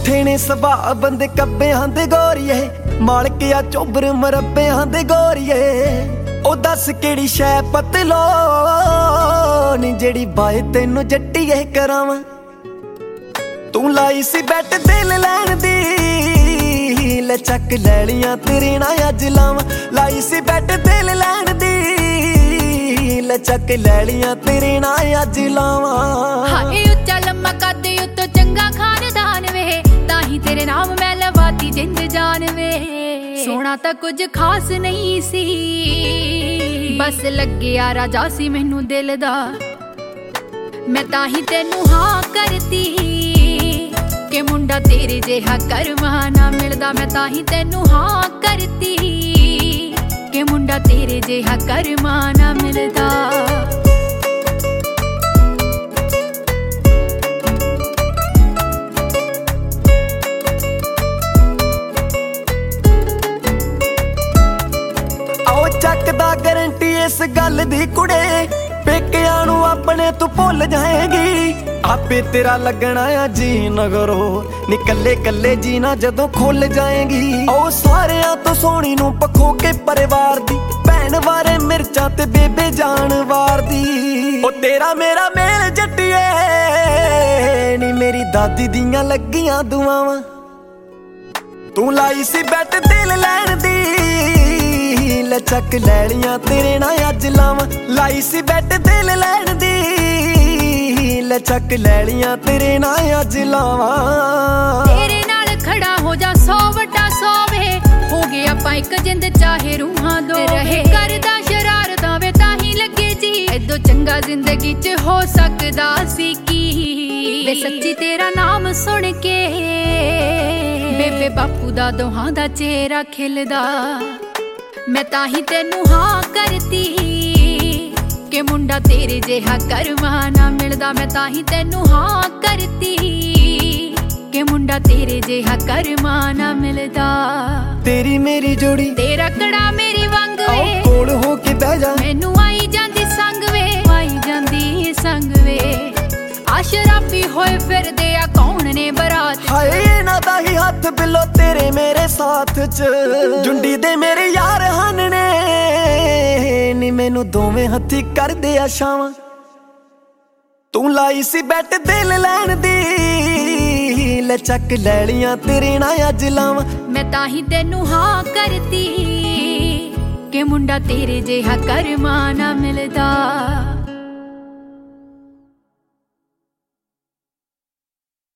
ਮਿੱਠੇ ਨੇ ਸੁਭਾਅ ਬੰਦੇ ਕੱਬਿਆਂ ਦੇ ਗੋਰੀਏ, ਮਾਲਕਿਆ ਚੋਬਰ ਮਰੱਬਿਆਂ ਦੇ ਗੋਰੀਏ। ਉਹ ਦੱਸ ਕਿਹੜੀ ਸ਼ੈ ਪਤਲੋ ਨੀ ਜਿਹੜੀ ਬਾਏ ਤੈਨੂੰ ਜੱਟੀਏ ਕਰਾਵਾਂ। ਤੂੰ ਲਾਈ ਸੀ ਬੈਟ ਦਿਲ ਲੈਣ ਦੀ, ਲੈ ਚੱਕ ਲੈ ਲੀਆਂ ਤੇਰੇ ਨਾਲ ਅੱਜ ਲਾਵਾਂ। ਲਾਈ ਸੀ ਬੈਟ ਦਿਲ ਲੈਣ ਦੀ, ਲੈ ਚੱਕ ਲੈ ਲੀਆਂ ਤੇਰੇ ਨਾਲ ਅੱਜ ਲਾਵਾਂ। ਹਾਏ ਉੱਚਾ ਲੰਮਾ ਕੱਦ ਉੱਤੋਂ ਚੰਗਾ ਖਾਨਦਾਨ ਵੇ, ਤਾਹੀਂ ਤੇਰੇ ਨਾਮ ਮੈਂ ਲਵਾਤੀ ਜਿੰਦ ਜਾਨ ਵੇ। ਸੋਹਣਾ ਤਾਂ ਕੁਝ ਖਾਸ ਨਹੀਂ ਸੀ, ਬਸ ਲੱਗਿਆ ਰਾਜਾ ਸੀ ਮੈਨੂੰ ਦਿਲ ਦਾ। ਮੈਂ ਤਾਹੀਂ ਤੈਨੂੰ ਹਾਂ ਕਰਤੀ ਕਿ ਮੁੰਡਾ ਤੇਰੇ ਜਿਹਾ ਕਰਮਾਂ ਨਾ ਮਿਲਦਾ। ਮੈਂ ਤਾਹੀਂ ਤੈਨੂੰ ਹਾਂ ਕਰਤੀ ਕਿ ਮੁੰਡਾ ਤੇਰੇ ਜਿਹਾ ਕਰਮਾਂ ਨਾ ਮਿਲਦਾ। ਆਓ ਚੱਕਦਾ ਗਰੰਟੀ ਇਸ ਗੱਲ ਦੀ ਕੁੜੇ, ਪੇਕਿਆਂ ਨੂੰ ਆਪਣੇ ਤੂੰ ਭੁੱਲ ਜਾਏਗੀ। ਆਪੇ ਤੇਰਾ ਲੱਗਣਾ ਆ ਜੀ ਨਗਰੋ, ਨੀ ਕੱਲੇ ਕੱਲੇ ਜੀਣਾ ਜਦੋਂ ਖੁੱਲ ਜਾਏਗੀ। ਉਹ ਸਾਰਿਆਂ ਤੋਂ ਸੋਹਣੀ ਨੂੰ ਪੱਖੋ ਕੇ ਪਰਿਵਾਰ ਦੀ, ਭੈਣ ਵਾਰੇ ਮਿਰਚਾਂ ਤੇ ਬੇਬੇ ਜਾਨਵਾਰ ਦੀ। ਉਹ ਤੇਰਾ ਮੇਰਾ ਮੇਲ ਜੱਟੀਏ ਨੀ ਮੇਰੀ ਦਾਦੀ ਦੀਆਂ ਲੱਗੀਆਂ ਦੁਆਵਾਂ। ਤੂੰ ਲਾਈ ਸੀ ਬੈਟ ਦਿਲ ਲੈਣ ਦੀ, ਲੈ ਚੱਕ ਲੈ ਲੀਆਂ ਤੇਰੇ ਨਾਲ ਅੱਜ ਲਾਵਾਂ। ਲਾਈ ਸੀ ਬੈਟ ਦਿਲ ਲੈਣ ਦੀ, ਲੈ ਚੱਕ ਲੈ ਲੀਆਂ ਤੇਰੇ ਨਾਲ ਅੱਜ ਲਾਵਾਂ। ਤੇਰੇ ਨਾਲ ਖੜਾ ਹੋ ਜਾ 100 ਵੱਡਾ 100 ਵੇ, ਹੋ ਗਏ ਆਪਾਂ ਇੱਕ ਜਿੰਦ ਚਾਹੇ ਰੂਹਾਂ ਦੋ ਰਹੇ। ਕਰਦਾ ਸ਼ਰਾਰਤਾਂ ਵੇ ਤਾਹੀਂ ਲੱਗੇ ਜੀ, ਐਦੋਂ ਚੰਗਾ ਜ਼ਿੰਦਗੀ 'ਚ ਹੋ ਸਕਦਾ ਸੀ ਕੀ। ਵੇ ਸੱਚੀ ਤੇਰਾ ਨਾਮ ਸੁਣ ਕੇ ਬੇਬੇ ਬਾਪੂ ਦਾ ਦੋਹਾਂ ਦਾ ਚਿਹਰਾ ਖਿਲਦਾ। ਮੈਂ ਤਾਹੀਂ ਤੈਨੂੰ ਹਾਂ ਕਰਤੀ ਕਿ ਮੁੰਡਾ ਤੇਰੇ ਜਿਹਾ ਕਰਮਾਂ ਨਾ ਮਿਲਦਾ। ਮੈਂ ਤਾਹੀਂ ਤੈਨੂੰ ਹਾਂ ਕਰਤੀ ਕਿ ਮੁੰਡਾ ਤੇਰੇ ਜਿਹਾ ਕਰਮਾਂ ਨਾ ਮਿਲਦਾ। ਤੇਰੀ ਮੇਰੀ ਜੋੜੀ ਤੇਰਾ ਕੜਾ ਮੇਰੀ ਵਾਂਗ ਵੇ, ਕੋਲ ਹੋ ਕੇ ਬਹਿ ਜਾ। ਮੈਨੂੰ ਆਈ ਜਾਂਦੀ ਸੰਗ ਵੇ, ਆਈ ਜਾਂਦੀ ਸੰਗ ਵੇ। ਆਸ਼ਰਾਫੀ ਹੋਏ ਫਿਰਦੇ ਆ ਕੌਣ ਨੇ ਬਰਾਤ। ਹਾਏ ਇਹਨਾਂ ਦਾ ਹੀ ਹੱਥ ਬਿੱਲੋ ਤੇਰੇ ਮੇਰੇ ਸਾਥ 'ਚ, ਜੁੰਡੀ ਦੇ ਮੇਰੇ ਯਾਰ ਹਨ ਨੇ ਨੀ ਮੈਨੂੰ ਦੋਵੇਂ ਹੱਥੀ ਕਰਦੇ ਆ ਛਾਵਾਂ। ਤੂੰ ਲਾਈ ਸੀ ਬੈਟ ਦਿਲ ਲੈਣ ਦੀ, ਲੈ ਚੱਕ ਲੈ ਲੀਆਂ ਤੇਰੇ ਨਾਲ ਅੱਜ ਲਾਵਾਂ। ਮੈਂ ਤਾਹੀਂ ਤੈਨੂੰ ਹਾਂ ਕਰਤੀ ਕਿ ਮੁੰਡਾ ਤੇਰੇ ਜਿਹਾ ਕਰਮਾਂ ਨਾ ਮਿਲਦਾ।